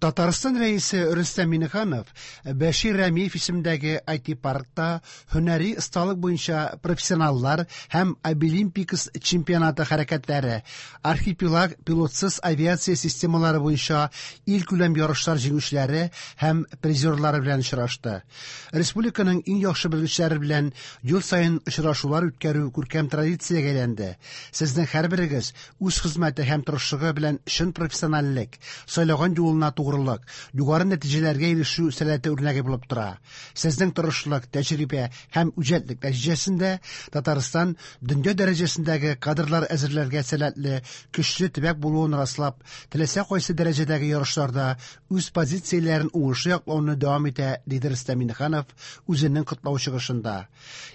Татарстан рәисе Рөстәм Миңнеханов Бәшир Рәмиев исемендәге IT-паркта һөнәри осталык буенча профессионаллар һәм Обилимпикс чемпионаты хәрәкәтләре, архипелаг пилотсыз авиация системалары буенча илкүләм ярышлар җиңүчеләре һәм призерлары белән очрашты. Республиканың иң яхшы белгечләре белән ел саен очрашулар үткәрү күркәм традициягә әйләнде. Сезнең һәрберегез үз хезмәте һәм тырышлыгы белән чын профессионаллык, сайлаган юлына тугрылык, югары нәтиҗәләргә ирешү сәләте үрнәге булып тора. Сезнең тырышлык, тәҗрибә һәм үҗәтлек нәтиҗәсендә Татарстан дөнья дәрәҗәсендәге кадрлар әзерләргә сәләтле, көчле төбәк булуын раслап, теләсә кайсы дәрәҗәдәге ярышларда үз позицияләрен уңышлы яклауны дәвам итә, диде Рөстәм Миңнеханов үзенең котлау чыгышында.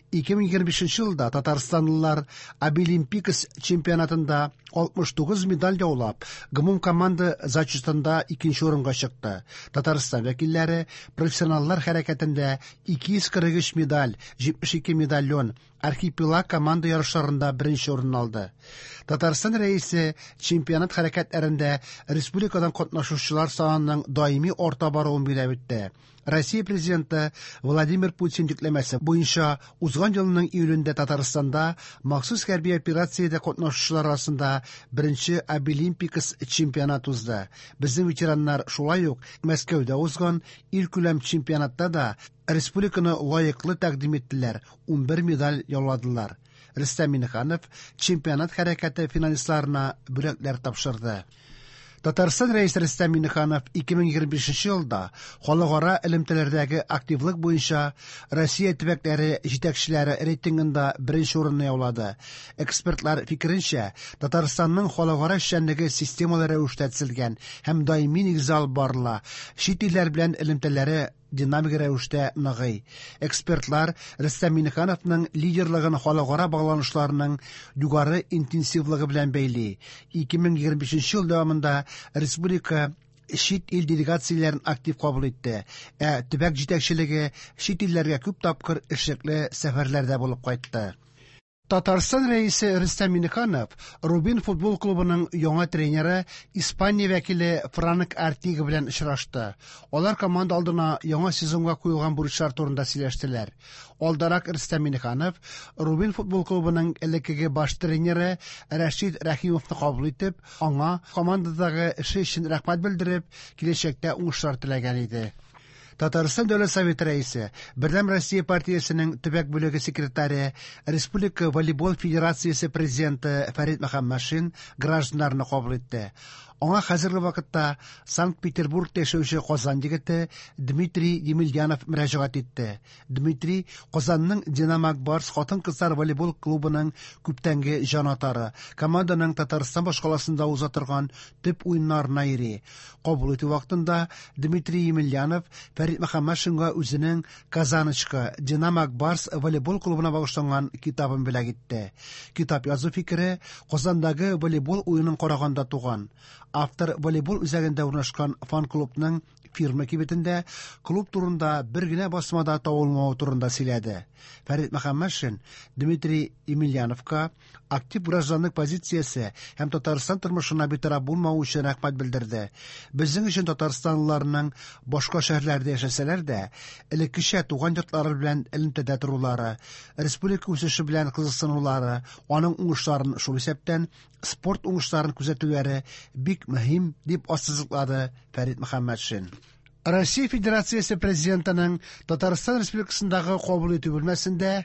2025 елда татарстанлылар Обилимпикс чемпионатында 69 медаль яулап, гомум команда зачетында 2нче урынга чыкты. Татарстан вәкилләре профессионаллар хәрәкәтендә 243 медаль, 72 медальон, архипелаг команда ярышларында 1нче урын алды. Татарстан рәисе чемпионат хәрәкәтләрендә республикадан катнашучылар санының даими арта баруын билгеләп үтте. Россия президенты Владимир Путин йөкләмәсе буенча узган елның июлендә Татарстанда махсус хәрби операциядә катнашучылар арасында 1нче Обилимпикс чемпионат узды. Безнең ветераннар шулай ук Мәскәүдә узган илкүләм чемпионатта да республиканы лаеклы тәкъдим иттеләр, 11 медаль яуладылар. Рөстәм Миңнеханов чемпионат хәрәкәте финалистларына бүләкләр тапшырды. Татарстан рәисе Рөстәм Миңнеханов 2025 елда халыкара элемтәләрдәге активлык буенча Россия төбәкләре җитәкчеләре рейтингында 1нче урынны яулады. Экспертлар фикеренчә, Татарстанның халыкара эшчәнлеге системалы рәвештә төзелгән һәм даими нигездә алып барыла. Чит илләр белән элемтәләре динамик рәвештә ныгый. Экспертлар Рөстәм Миңнехановның лидерлыгын халыкара багланышларның югары интенсивлыгы белән бәйли. 2025 ел дәвамында республика чит ил делегацияләрен актив кабул итте. Төбәк җитәкчелеге чит илләргә күп тапкыр эшлекле сәфәрләрдә булып кайтты. Татарстан рәисе Рөстәм Миңнеханов Рубин футбол клубының яңа тренеры Испания вәкиле Франк Артига белән очрашты. Алар команда алдына яңа сезонга куелган бурычлар турында сөйләштеләр. Алдарак Рөстәм Миңнеханов Рубин футбол клубының элеккеге баш тренеры Рәшид Рәхимовны кабул итеп, аңа командадагы эше өчен рәхмәт белдереп, киләчәктә уңышлар теләгән иде. Татарстан Дәүләт Советы рәисе, Бердәм Россия партиясының төбәк бүлеге секретаре, Республика волейбол федерациясе президенты Фәрит Мөхәммәтшин гражданнарны кабул итте. Аңа хәзерге вакытта Санкт-Петербургта яшәүче Казан егете Дмитрий Емельянов мөрәҗәгать итте. Дмитрий Казанның Динамо Барс хатын-кызлар волейбол клубының күптәнге җанатары, команданың Татарстан башкаласында уза торган төп уеннарына йөри. Кабул итү вакытында Дмитрий Емельянов Фәрит Мөхәммәтшинга үзенең Казаночка Динамо Барс волейбол клубына багышланган китабын бүләк итте. Китап язу фикере Казандагы волейбол уенын караганда туган. Автор волейбол үзәгендә урнашкан фан-клубның фирма кибетендә клуб турында бер генә басмада тавылмау турында сөйләде. Фәрит Мөхәммәтшин Дмитрий Емельяновка актив гражданлык позициясе һәм Татарстан тормышына битараф булмау өчен рәхмәт белдерде. Безнең өчен татарстанлыларның башка шәһәрләрдә яшәсәләр дә, элеккечә туган йортлары белән элемтәдә торулары, республика үсеше белән кызыксынулары, аның уңышларын шул исәптән спорт уңышларын күзәтүләре бик мөһим, дип ассызыклады Фәрит Мөхәммәтшин. Россия Федерациясе президентының Татарстан Республикасындагы кабул итү бүлмәсендә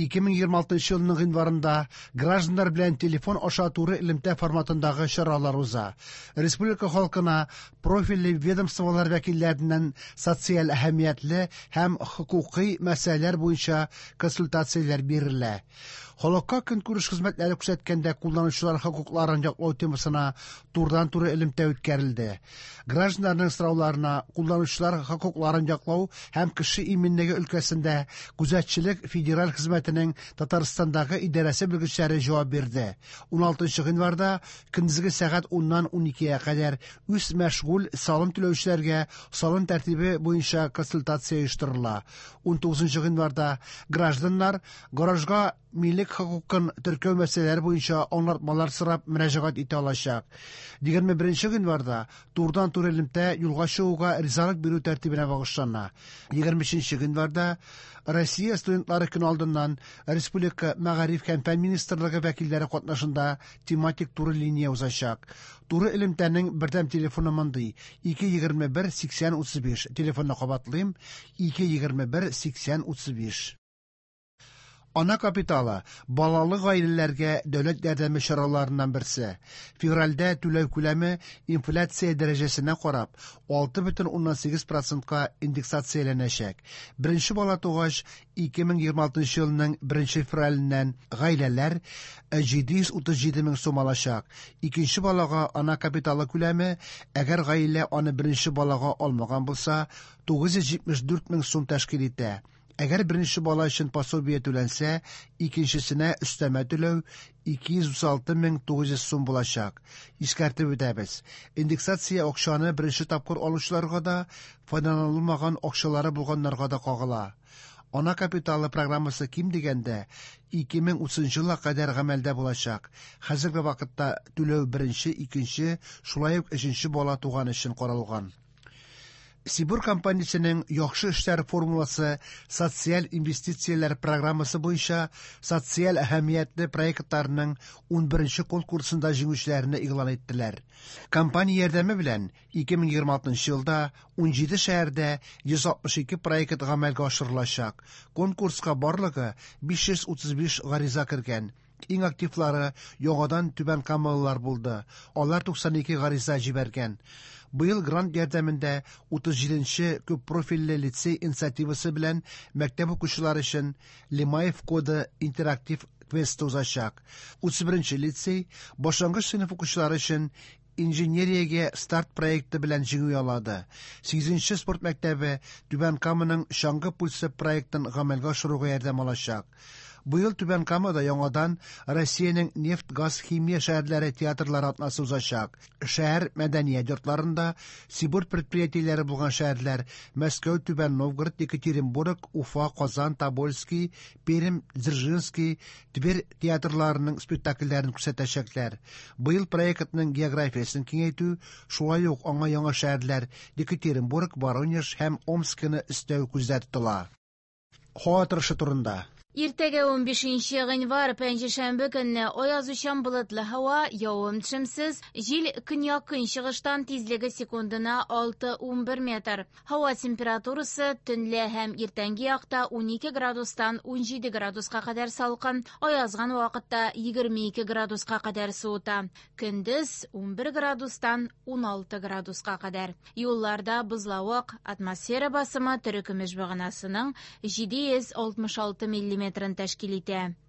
2026 елның гыйнварында гражданнар белән телефон аша туры элемтә форматындагы чаралар уза. Республика халкына профильле ведомстволар вәкилләреннән социаль әһәмиятле һәм хокукый мәсьәләләр буенча консультацияләр бирелә. Халыкка көнкүреш хезмәтләре күрсәткәндә кулланучылар хокукларын яклау темасына турыдан-туры элемтә үткәрелде. Гражданнарның сорауларына кулланучылар хокукларын яклау һәм кеше иминлеге өлкәсендә күзәтчелек федераль хезмәтенең Татарстандагы идарәсе белгечләре җавап бирде. 16 гыйнварда көндезге сәгать 10-нан 12-гә кадәр үз мәшгуль салым түләүчеләргә салым тәртибе буенча консультация оештырыла. 19 гыйнварда гражданнар гаражга милек кишилек хукукын теркөө мәсьәләләре буенча аңлатмалар сорап мөрәҗәгать итә алачак. 21 гыйнварда турдан-тур элемтә юлга чыгуга ризалык бирү тәртибенә багышлана. 23 гыйнварда Россия студентлары көне алдыннан республика мәгариф һәм фән министрлыгы вәкилләре катнашында тематик туры линия узачак. Туры элемтәнең бердәм телефоны мондый: 221 80 35. Телефонны кабатлыйм: 221 80 35. Ана капиталы балалы гаиләләргә дәүләт ярдәме чараларыннан берсе. Февральдә түләү күләме инфляция дәрәҗәсенә карап 6,8%-ка индексацияләнәчәк. Беренче бала тугач 2026 елның 1 февраленнән гаиләләр 737 мең сум алачак. Икенче балага ана капиталы күләме, әгәр гаилә аны беренче балага алмаган булса, 974 мең сум тәшкил итә. Әгәр беренче бала өчен пособие түләнсә, икенчесенә өстәмә түләү 236,900 сум булачак. Искәртеп үтәбез. Индексация акчаны беренче тапкыр алучыларга да, файдаланылмаган акчалары булганнарга да кагыла. Ана капиталы программасы ким дигәндә 2030 елга кадәр гамәлдә булачак. Хәзерге вакытта түләү беренче, икенче, шулай ук өченче бала туган өчен каралган. Сибур компаниясенең яхшы эшләр формуласы социаль инвестицияләр программасы буенча социаль әһәмиятле проектларның 11-нче конкурсында җиңүчеләрне игълан иттеләр. Компания ярдәме белән 2026 елда 17 шәһәрдә 162 проект гамәлгә ашырылачак. Конкурска барлыгы 535 гариза кергән. Иң активлары яңадан Түбән Камалылар булды. Алар 92 гариза җибәргән. Быел грант ярдәмендә 37-нче күп профильле лицей инициативасы белән мәктәп укучылары өчен Лимаев коды интерактив квест узачак. 31-нче лицей башлангыч сыйныф укучылары өчен инженериягә старт проекты белән җиңү ялады. 8-нче спорт мәктәбе Түбән Каманың Шаңгы пульсы проектын гамәлгә ашыруга ярдәм алачак. Быел Түбән Камада яңадан Россиянең нефт, газ, химия шәһәрләре театрлары атнасы узачак. Шәһәр мәдәният йортларында Сибур предприятиеләре булган шәһәрләр Мәскәү, Түбән Новгород, Екатеринбург, Уфа, Казан, Тобольский, Пермь, Дзержинский, Тверь театрларының спектакльләрен күрсәтәчәкләр. Быел проектның географиясын киңәйтү, шулай ук аңа яңа шәһәрләр Екатеринбург, Воронеж һәм Омскны өстәү күздә тотыла. Һава торышы турында. Иртәгә 15 гыйнвар пәнҗешәмбе көнне аязучан болытлы һава, явым-төшемсез, җил көньяк-көнчыгыштан тизлеге секундына 6-11 метр. Һава температурасы төнлә һәм иртәнге якта 12 градустан 17 градуска кадәр салкын, аязган вакытта 22 градуска кадәр суыта. Көндез 11 градустан 16 градуска кадәр. Юлларда бозлавык, атмосфера басымы төрекөмеш баганасының 766 мм тәшкил итә.